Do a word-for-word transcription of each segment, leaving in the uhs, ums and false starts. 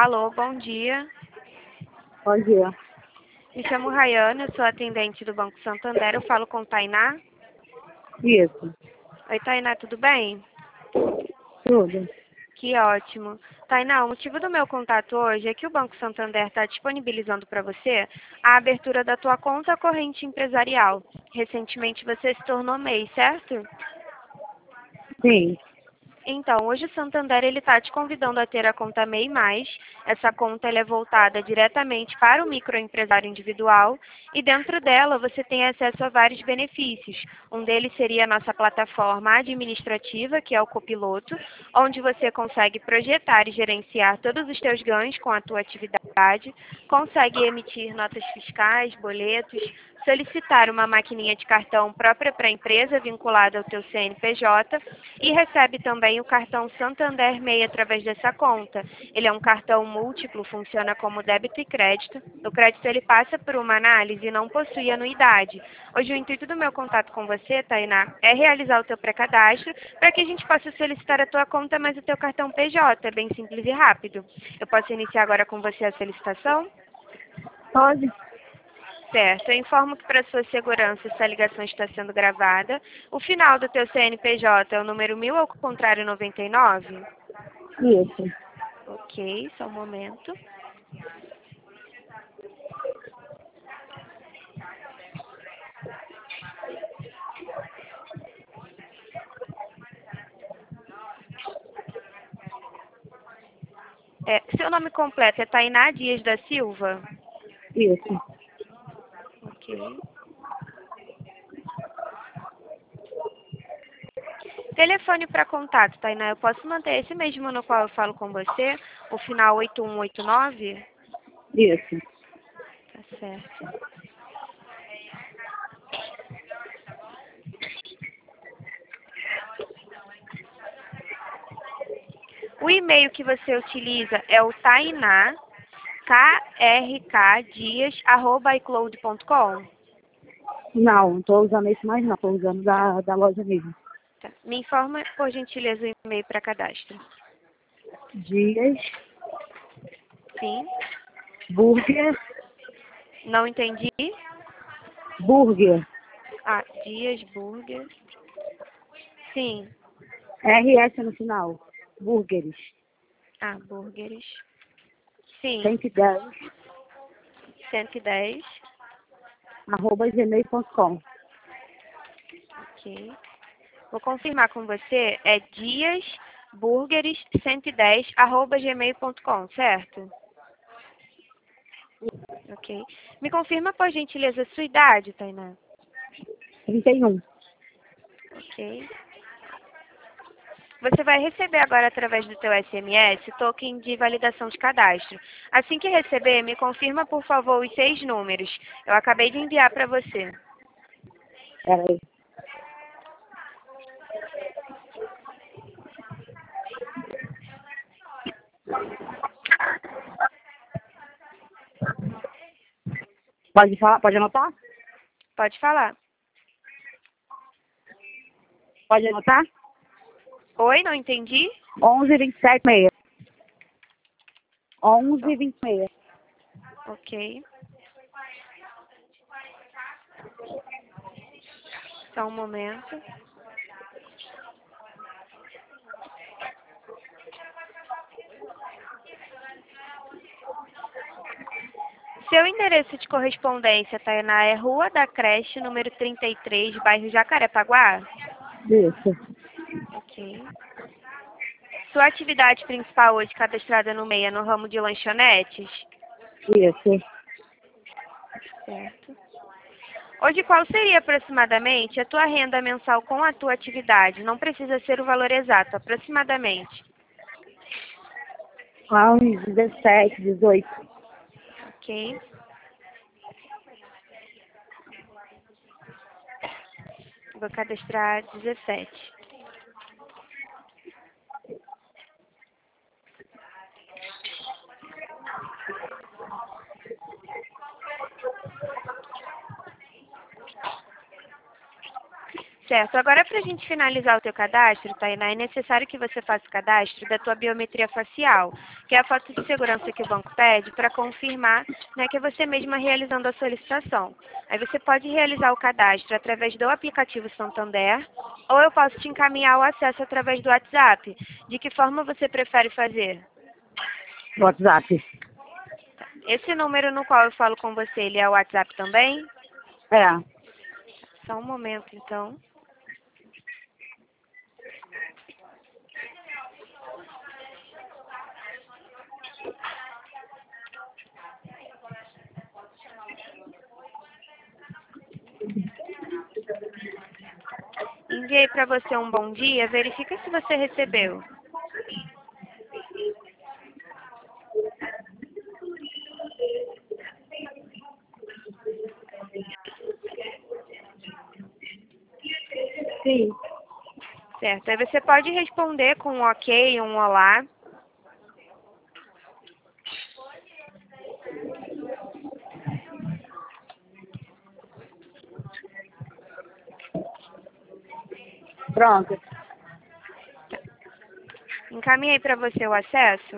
Alô, bom dia. Bom dia. Me chamo Rayane, eu sou atendente do Banco Santander. Eu falo com Tainá. Isso. Oi, Tainá, tudo bem? Tudo. Que ótimo. Tainá, o motivo do meu contato hoje é que o Banco Santander está disponibilizando para você a abertura da tua conta corrente empresarial. Recentemente você se tornou M E I, certo? Sim. Então, hoje o Santander ele está te convidando a ter a conta M E I mais. Essa conta ela é voltada diretamente para o microempresário individual e dentro dela você tem acesso a vários benefícios. Um deles seria a nossa plataforma administrativa, que é o Copiloto, onde você consegue projetar e gerenciar todos os teus ganhos com a tua atividade, consegue emitir notas fiscais, boletos, solicitar uma maquininha de cartão própria para a empresa vinculada ao teu C N P J e recebe também o cartão Santander M E I através dessa conta. Ele é um cartão múltiplo, funciona como débito e crédito. O crédito ele passa por uma análise e não possui anuidade. Hoje o intuito do meu contato com você, Tainá, é realizar o teu pré-cadastro para que a gente possa solicitar a tua conta mais o teu cartão P J. É bem simples e rápido. Eu posso iniciar agora com você a solicitação? Pode? Certo, eu informo que para sua segurança essa ligação está sendo gravada. O final do teu C N P J é o número mil ao contrário noventa e nove? Isso. Ok, só um momento. É, seu nome completo é Tainá Dias da Silva? Isso. Ok. Telefone para contato, Tainá, eu posso manter esse mesmo no qual eu falo com você? O final oito um oito nove? Isso. Tá certo. O e-mail que você utiliza é o Tainá, k r k dias arroba icloud ponto com? Não, não estou usando esse mais não. Estou usando da, da loja mesmo. Tá. Me informa, por gentileza, o e-mail para cadastro. Dias, Sim. burger, Não entendi. burger, Ah, Dias Burger. Sim. R S no final. Burgers. Ah, burgers. Sim. cento e dez, cento e dez. arroba gmail ponto com. Ok. Vou confirmar com você. É dias burgers cento e dez arroba gmail ponto com, certo? Ok. Me confirma, por gentileza, a sua idade, Tainá. trinta e um. Ok. Você vai receber agora, através do teu S M S, token de validação de cadastro. Assim que receber, me confirma, por favor, os seis números. Eu acabei de enviar para você. Peraí. Pode falar? Pode anotar? Pode falar. Pode anotar? Oi, não entendi? onze, vinte e sete, seis. onze, vinte e seis. Ok. Só um momento. Seu endereço de correspondência, Tainá, é Rua da Creche, número trinta e três, bairro Jacarepaguá? Isso. Ok. Sua atividade principal hoje cadastrada no M E I é no ramo de lanchonetes? Isso. Certo. Hoje, qual seria aproximadamente a tua renda mensal com a tua atividade? Não precisa ser o valor exato, aproximadamente. Ah, uns dezessete, dezoito. Ok. Vou cadastrar dezessete. Certo. Agora, para a gente finalizar o teu cadastro, Tainá, é necessário que você faça o cadastro da tua biometria facial. que é a foto de segurança que o banco pede para confirmar, né, que é você mesma realizando a solicitação. Aí você pode realizar o cadastro através do aplicativo Santander, ou eu posso te encaminhar o acesso através do WhatsApp. De que forma você prefere fazer? WhatsApp. Esse número no qual eu falo com você, ele é o WhatsApp também? É. Só um momento, então. Enviei para você um bom dia. Verifica se você recebeu. Sim. Certo. Aí você pode responder com um ok, um olá. Pronto. Encaminhei para você o acesso.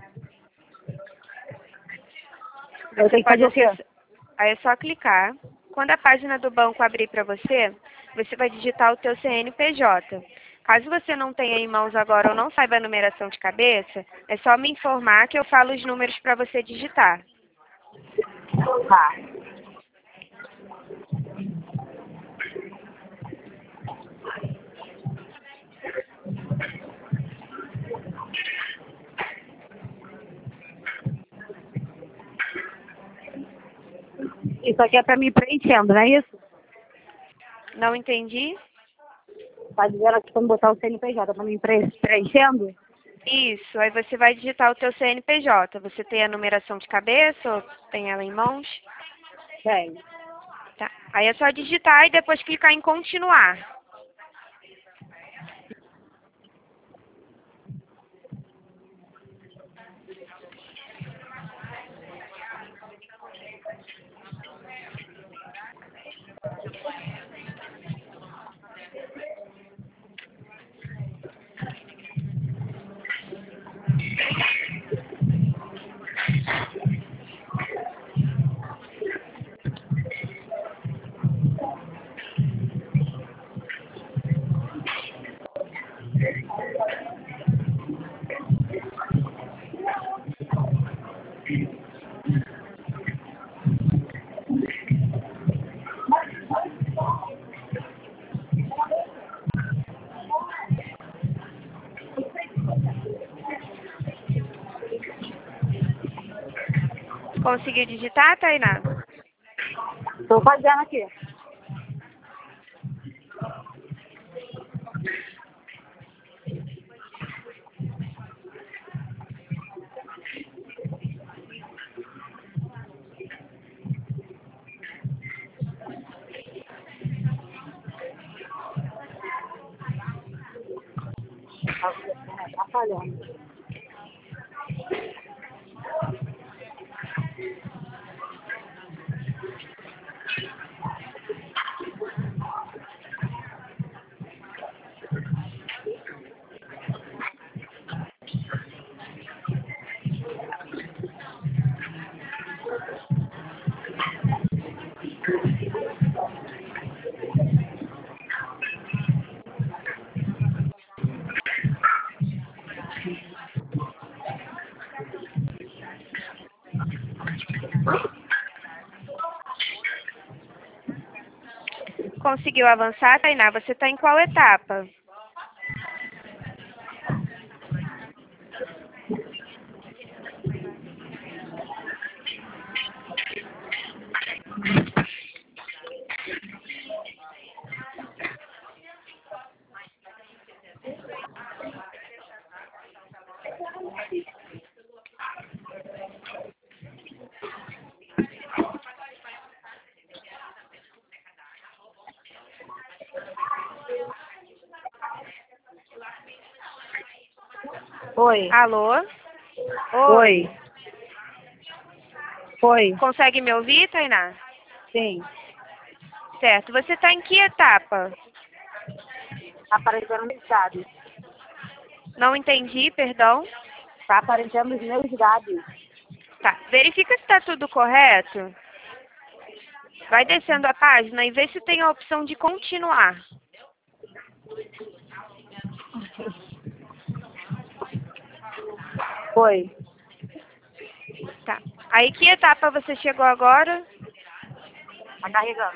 Eu Você tenho que pode fazer o quê? acessar. Aí é só clicar. Quando a página do banco abrir para você, você vai digitar o teu C N P J. Caso você não tenha em mãos agora ou não saiba a numeração de cabeça, é só me informar que eu falo os números para você digitar. Tá. Isso aqui é pra mim preenchendo, não é isso? Não entendi? Tá dizendo aqui pra me botar o C N P J pra mim pre- preenchendo? Isso, aí você vai digitar o teu C N P J. Você tem a numeração de cabeça ou tem ela em mãos? Tem. Tá. Aí é só digitar e depois clicar em continuar. Conseguiu digitar, Tainá? Tô fazendo aqui. Tá atrapalhando. Conseguiu avançar, Tainá? Você está em qual etapa? Oi. Alô? Oi. Oi. Consegue me ouvir, Tainá? Sim. Certo. Você está em que etapa? Aparecendo mensagem. Não entendi, perdão. Tá aparecendo os meus dados. Tá, verifica se está tudo correto. Vai descendo a página e vê se tem a opção de continuar. Foi. Tá. Aí que etapa você chegou agora? Tá carregando.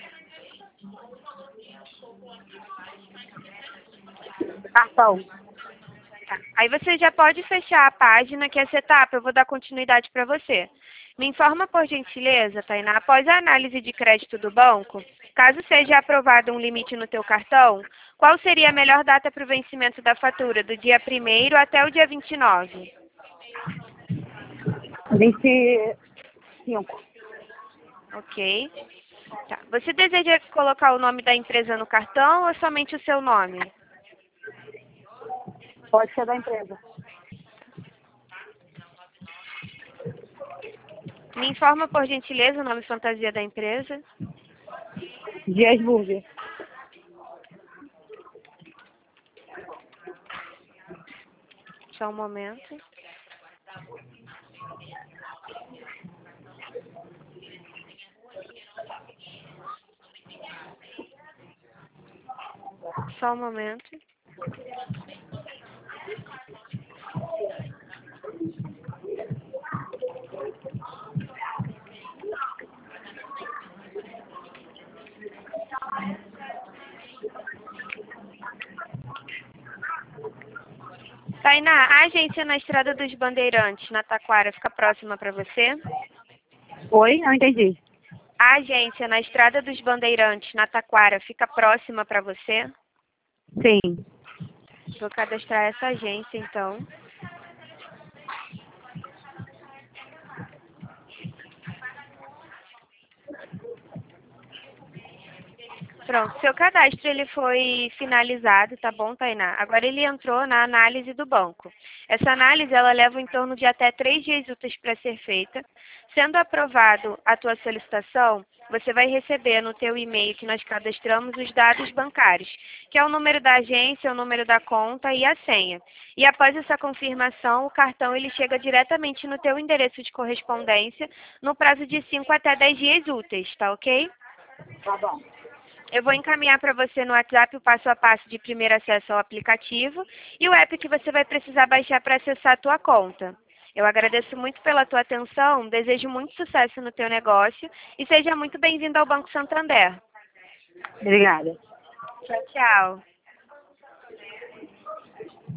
Cartão. Tá. Aí você já pode fechar a página, que essa etapa eu vou dar continuidade para você. Me informa, por gentileza, Tainá, após a análise de crédito do banco, caso seja aprovado um limite no teu cartão, qual seria a melhor data para o vencimento da fatura, do dia primeiro até o dia vinte e nove? vinte e cinco. Ok. Tá. Você deseja colocar o nome da empresa no cartão ou somente o seu nome? Pode ser da empresa. Me informa, por gentileza, o nome fantasia da empresa. Dias Burger. Só um momento. Só um momento. Tainá, a agência na Estrada dos Bandeirantes, na Taquara, fica próxima para você? Oi? Não entendi. A agência na Estrada dos Bandeirantes, na Taquara, fica próxima para você? Sim. Vou cadastrar essa agência, então. Pronto, seu cadastro ele foi finalizado, tá bom, Tainá? Agora ele entrou na análise do banco. Essa análise ela leva em torno de até três dias úteis para ser feita. Sendo aprovado a tua solicitação, você vai receber no teu e-mail que nós cadastramos os dados bancários, que é o número da agência, o número da conta e a senha. E após essa confirmação, o cartão ele chega diretamente no teu endereço de correspondência no prazo de cinco até dez dias úteis, tá ok? Tá bom. Eu vou encaminhar para você no WhatsApp o passo a passo de primeiro acesso ao aplicativo e o app que você vai precisar baixar para acessar a tua conta. Eu agradeço muito pela tua atenção, desejo muito sucesso no teu negócio e seja muito bem-vindo ao Banco Santander. Obrigada. Tchau, tchau.